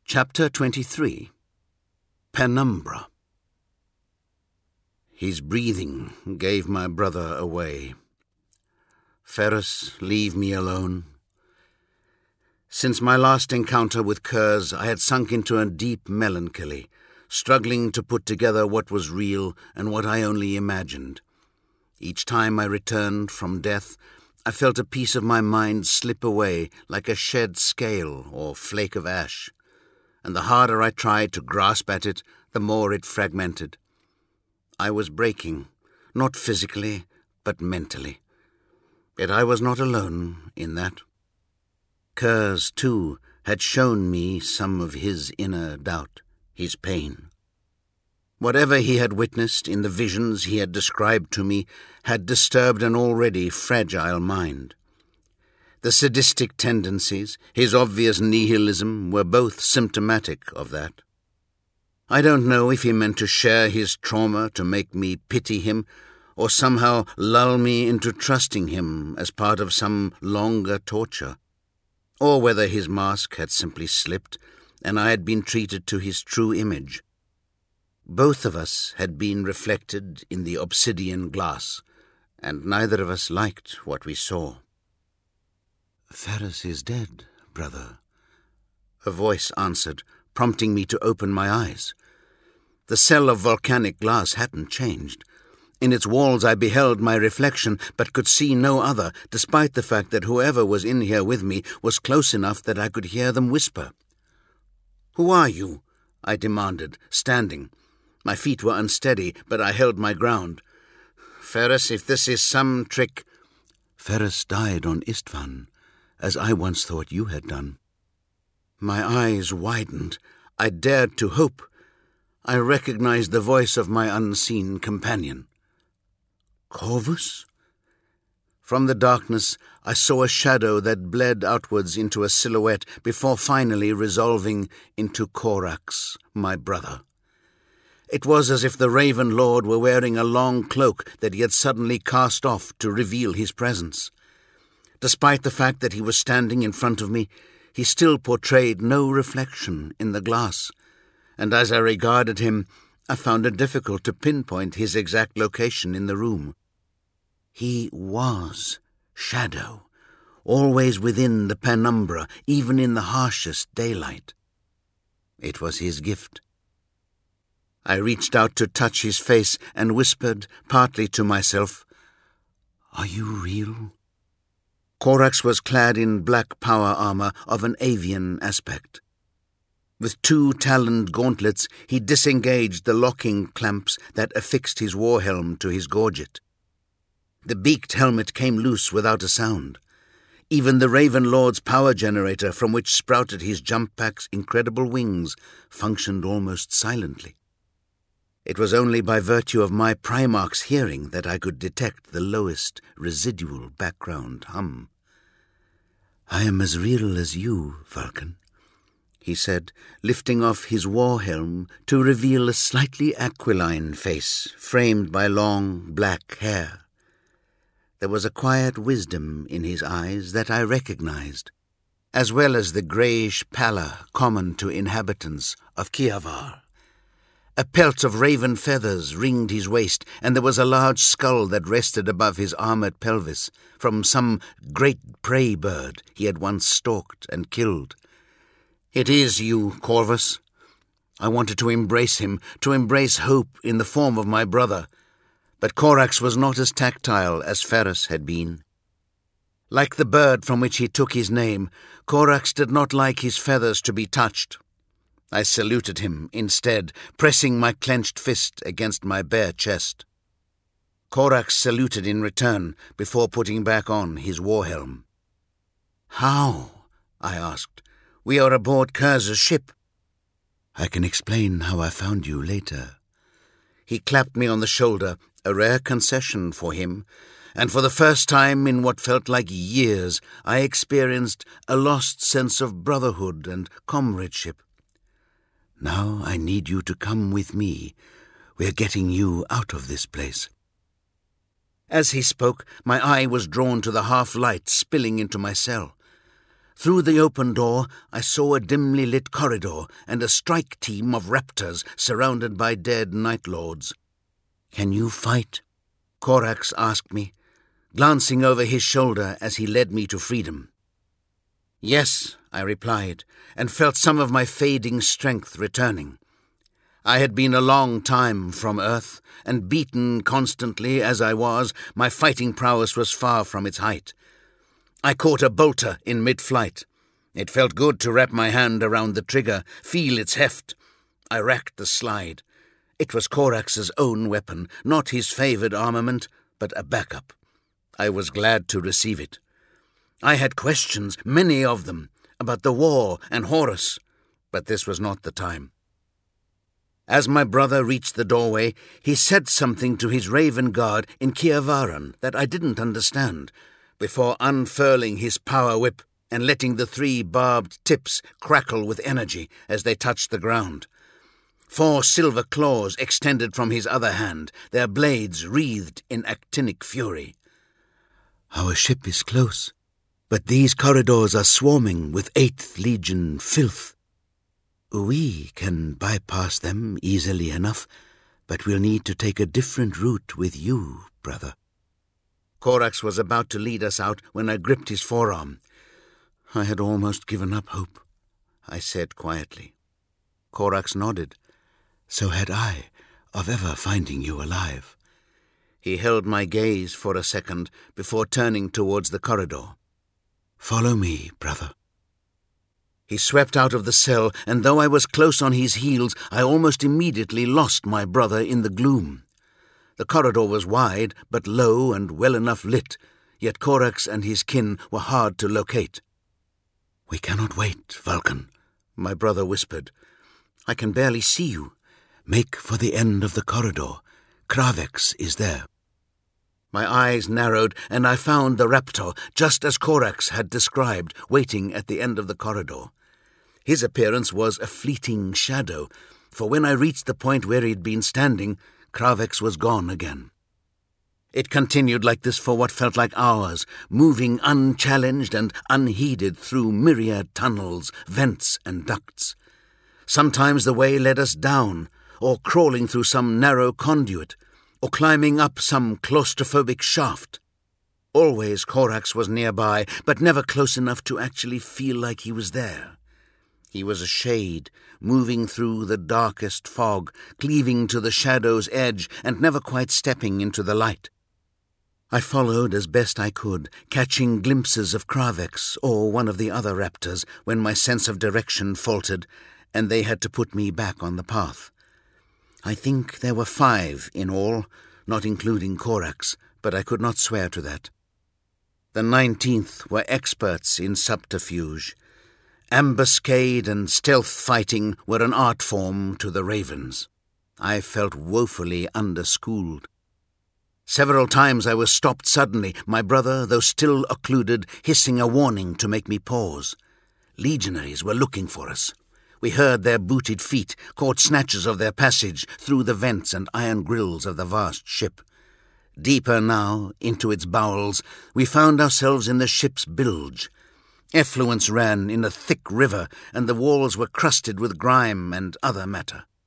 Chapter 23. Penumbra. His breathing gave my brother away. Ferrus, leave me alone. Since my last encounter with Curze, I had sunk into a deep melancholy, struggling to put together what was real and what I only imagined. Each time I returned from death, I felt a piece of my mind slip away like a shed scale or flake of ash, and the harder I tried to grasp at it, the more it fragmented. I was breaking, not physically, but mentally. Yet I was not alone in that. Curze, too, had shown me some of his inner doubt, his pain. Whatever he had witnessed in the visions he had described to me had disturbed an already fragile mind. The sadistic tendencies, his obvious nihilism, were both symptomatic of that. I don't know if he meant to share his trauma to make me pity him, or somehow lull me into trusting him as part of some longer torture, or whether his mask had simply slipped and I had been treated to his true image. Both of us had been reflected in the obsidian glass, and neither of us liked what we saw. "Ferrus is dead, brother," a voice answered, prompting me to open my eyes. The cell of volcanic glass hadn't changed. In its walls I beheld my reflection, but could see no other, despite the fact that whoever was in here with me was close enough that I could hear them whisper. "Who are you?" I demanded, standing. My feet were unsteady, but I held my ground. "Ferrus, if this is some trick—" "Ferrus died on Istvan, as I once thought you had done." My eyes widened. I dared to hope. I recognized the voice of my unseen companion. "Corvus?" From the darkness, I saw a shadow that bled outwards into a silhouette before finally resolving into Corax, my brother. It was as if the Raven Lord were wearing a long cloak that he had suddenly cast off to reveal his presence. Despite the fact that he was standing in front of me, he still portrayed no reflection in the glass, and as I regarded him, I found it difficult to pinpoint his exact location in the room. He was shadow, always within the penumbra, even in the harshest daylight. It was his gift. I reached out to touch his face and whispered, partly to myself, "Are you real?" Corax was clad in black power armor of an avian aspect. With 2 taloned gauntlets, he disengaged the locking clamps that affixed his war helm to his gorget. The beaked helmet came loose without a sound. Even the Raven Lord's power generator, from which sprouted his jump pack's incredible wings, functioned almost silently. It was only by virtue of my Primarch's hearing that I could detect the lowest residual background hum. "I am as real as you, Vulcan," he said, lifting off his war helm to reveal a slightly aquiline face framed by long black hair. There was a quiet wisdom in his eyes that I recognized, as well as the greyish pallor common to inhabitants of Kiavar. A pelt of raven feathers ringed his waist, and there was a large skull that rested above his armoured pelvis, from some great prey bird he had once stalked and killed. "It is you, Corvus." I wanted to embrace him, to embrace hope in the form of my brother, but Corax was not as tactile as Ferrus had been. Like the bird from which he took his name, Corax did not like his feathers to be touched. I saluted him instead, pressing my clenched fist against my bare chest. Corax saluted in return before putting back on his war helm. "How?" I asked. "We are aboard Curze's ship." "I can explain how I found you later." He clapped me on the shoulder, a rare concession for him, and for the first time in what felt like years, I experienced a lost sense of brotherhood and comradeship. "Now I need you to come with me. We're getting you out of this place." As he spoke, my eye was drawn to the half-light spilling into my cell. Through the open door, I saw a dimly lit corridor and a strike team of raptors surrounded by dead Night Lords. "Can you fight?" Corax asked me, glancing over his shoulder as he led me to freedom. "Yes," I replied, and felt some of my fading strength returning. I had been a long time from Earth, and beaten constantly as I was, my fighting prowess was far from its height. I caught a bolter in mid-flight. It felt good to wrap my hand around the trigger, feel its heft. I racked the slide. It was Corax's own weapon, not his favoured armament, but a backup. I was glad to receive it. I had questions, many of them, about the war and Horus, but this was not the time. As my brother reached the doorway, he said something to his raven guard in Kiavaran that I didn't understand, before unfurling his power whip and letting the 3 barbed tips crackle with energy as they touched the ground. 4 silver claws extended from his other hand, their blades wreathed in actinic fury. "Our ship is close, but these corridors are swarming with 8th Legion filth. We can bypass them easily enough, but we'll need to take a different route with you, brother." Corax was about to lead us out when I gripped his forearm. "I had almost given up hope," I said quietly. Corax nodded. "So had I, of ever finding you alive." He held my gaze for a second before turning towards the corridor. "Follow me, brother." He swept out of the cell, and though I was close on his heels, I almost immediately lost my brother in the gloom. The corridor was wide, but low and well enough lit, yet Corax and his kin were hard to locate. "We cannot wait, Vulcan," my brother whispered. "I can barely see you. Make for the end of the corridor. Kravex is there." My eyes narrowed, and I found the raptor, just as Corax had described, waiting at the end of the corridor. His appearance was a fleeting shadow, for when I reached the point where he'd been standing, Kravex was gone again. It continued like this for what felt like hours, moving unchallenged and unheeded through myriad tunnels, vents and ducts. Sometimes the way led us down, or crawling through some narrow conduit, or climbing up some claustrophobic shaft. Always Corax was nearby, but never close enough to actually feel like he was there. He was a shade, moving through the darkest fog, cleaving to the shadow's edge, and never quite stepping into the light. I followed as best I could, catching glimpses of Kravex or one of the other raptors when my sense of direction faltered, and they had to put me back on the path. I think there were 5 in all, not including Corax, but I could not swear to that. The 19th were experts in subterfuge. Ambuscade and stealth fighting were an art form to the ravens. I felt woefully underschooled. Several times I was stopped suddenly, my brother, though still occluded, hissing a warning to make me pause. Legionaries were looking for us. We heard their booted feet, caught snatches of their passage through the vents and iron grills of the vast ship. Deeper now, into its bowels, we found ourselves in the ship's bilge. Effluence ran in a thick river, and the walls were crusted with grime and other matter.